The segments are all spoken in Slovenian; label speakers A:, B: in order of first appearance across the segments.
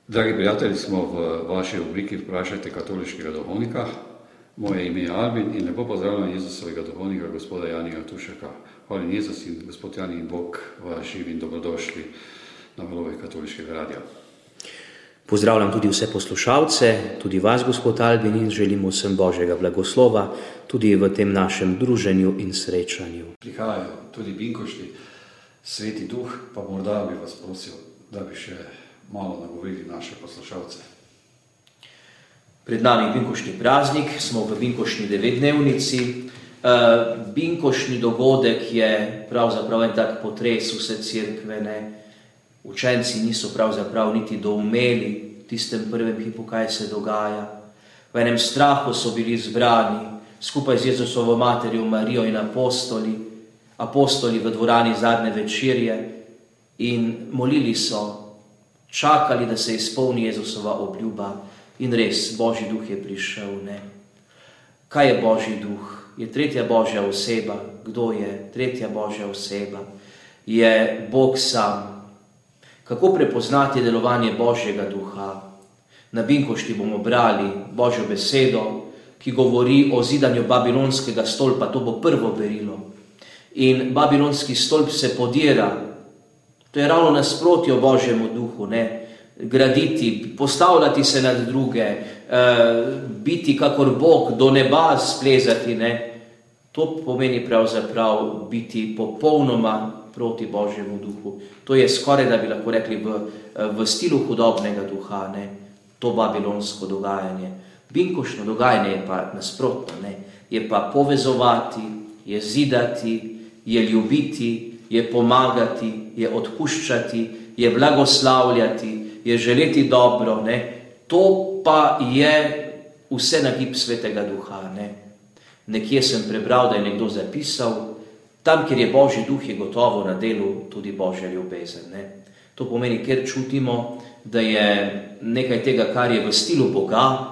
A: Dragi prijatelji, smo v vaši rubriki Vprašajte katoliškega duhovnika. Moje ime je Albin in lepo pozdravljam Jezusovega duhovnika, gospoda Janija Tušeka. Hvala Jezus in gospod Jani in Bog vas živi in dobrodošli na valovih katoliškega radia.
B: Pozdravljam tudi vse poslušalce, tudi vas, gospod Albin, in želimo vsem Božjega blagoslova tudi v tem našem druženju in srečanju.
A: Prihajajo tudi binkošti, Sveti Duh, pa morda bi vas prosil, da bi še malo nagovorili naše poslušalce.
B: Pred nami binkošni praznik, smo v binkošni 9-dnevnici. Binkošni dogodek je pravzaprav en tak potres vse cerkvene. Učenci niso pravzaprav niti doumeli v tistem prvem hipu, kaj se dogaja. V enem strahu so bili zbrani skupaj z Jezusovo materjo Marijo in apostoli v dvorani zadnje večerje in molili so, čakali, da se izpolni Jezusova obljuba in res, Božji duh je prišel. Ne? Kaj je Božji duh? Je tretja Božja oseba. Kdo je tretja Božja oseba? Je Bog sam. Kako prepoznati delovanje Božjega duha? Na binkošti bomo brali Božjo besedo, ki govori o zidanju babilonskega stolpa. To bo prvo berilo. In babilonski stolp se podira. To je ravno nasprotje Božjemu duhu, ne? Graditi, postavljati se nad druge, biti kakor Bog, do neba splezati, ne? To pomeni pravzaprav biti popolnoma proti Božjemu duhu. To je skoraj, da bi lahko rekli, v stilu hudobnega duha, ne? To babilonsko dogajanje. Binkošno dogajanje je pa nasprotno, ne? Je pa povezovati, je zidati, je ljubiti, je pomagati, je odpuščati, je blagoslavljati, je želeti dobro, ne? To pa je vse nagib Svetega Duha, ne? Nekje sem prebral, da je nekdo zapisal, tam, kjer je Božji duh, je gotovo na delu tudi Božja ljubezen, ne? To pomeni, ker čutimo, da je nekaj tega, kar je v stilu Boga,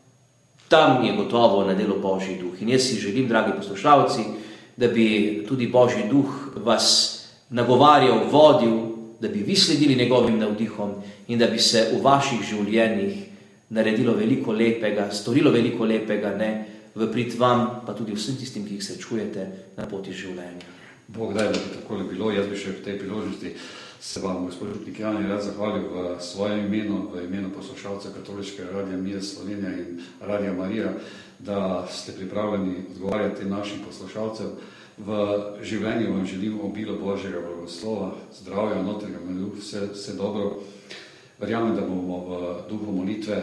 B: tam je gotovo na delu Božji duh. In jaz si želim, dragi poslušalci, da bi tudi Božji duh vas nagovarjal, vodil, da bi vi sledili njegovim navdihom in da bi se v vaših življenjih naredilo veliko lepega, storilo veliko lepega, ne, v prid vam, pa tudi vsem tistim, ki jih srečujete na poti življenja.
A: Bog daj, da bi takole bilo. Jaz bi še v tej priložnosti se vam, gospod župnik Jani, rad zahvalil v svojem imenu, v imenu poslušalca Katoliškega radia Mir Slovenija in Radia Marija, da ste pripravljeni odgovarjati našim poslušalcem. V življenju vam želim obilo Božjega blagoslova, zdravja, notranjega miru, vse dobro. Verjamem, da bomo v duhu molitve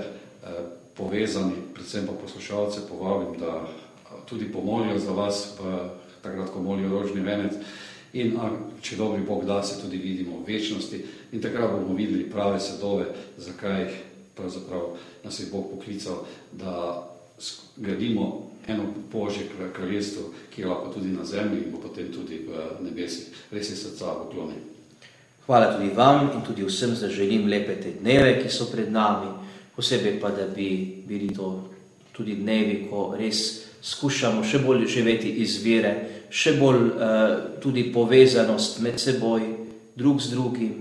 A: povezani, predvsem pa poslušalce povabim, da tudi pomolijo za vas, takrat, ko molijo rožni venec. In če dobri Bog da, se tudi vidimo v večnosti in takrat bomo videli prave sadove, zakaj pravzaprav nas je Bog poklical, da gradimo eno Božje kraljestvo, ki je lahko tudi na zemlji in bo potem tudi v nebesih. Res je srca pokloni.
B: Hvala tudi vam in tudi vsem zaželim lepe te dneve, ki so pred nami, posebej pa, da bi bili to tudi dnevi, ko res skušamo še bolj živeti iz vere, še bolj tudi povezanost med seboj, drug z drugim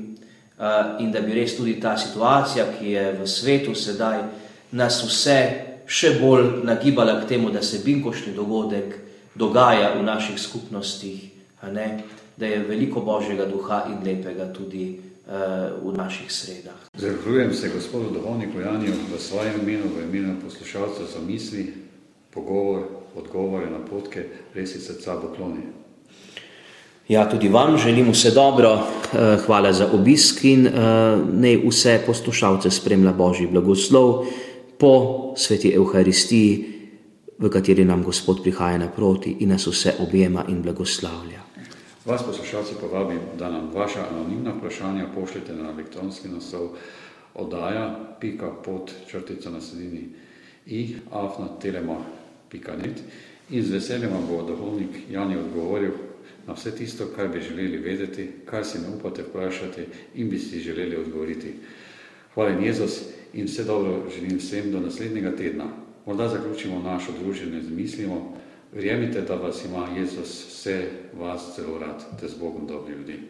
B: in da bi res tudi ta situacija, ki je v svetu sedaj, nas vse še bolj nagibala k temu, da se binkošni dogodek dogaja v naših skupnostih, a ne? Da je veliko Božjega duha in lepega tudi v naših sredah.
A: Zahvaljujem se gospodu duhovniku Janiju v svojem imenu, v imenu poslušalcev za misli, pogovor, odgovore, napotke, res iz srca pokloni.
B: Ja, tudi vam želim vse dobro, hvala za obisk in naj vse poslušalce spremlja Božji blagoslov po sveti Evharistiji, v kateri nam Gospod prihaja naproti in nas vse objema in blagoslavlja.
A: Vas poslušalci povabim, da nam vaša anonimna vprašanja pošljete na elektronski naslov oddaja.pod_i@telemach.net in z veseljem vam bo duhovnik Jani odgovoril na vse tisto, kar bi želeli vedeti, kar si ne upate vprašati in bi si želeli odgovoriti. Hvala Jezus in vse dobro želim vsem do naslednjega tedna. Morda zaključimo našo druženje z mislimo. Verjemite, da vas ima Jezus vse vas celo rad, te z Bogom dobri ljudi.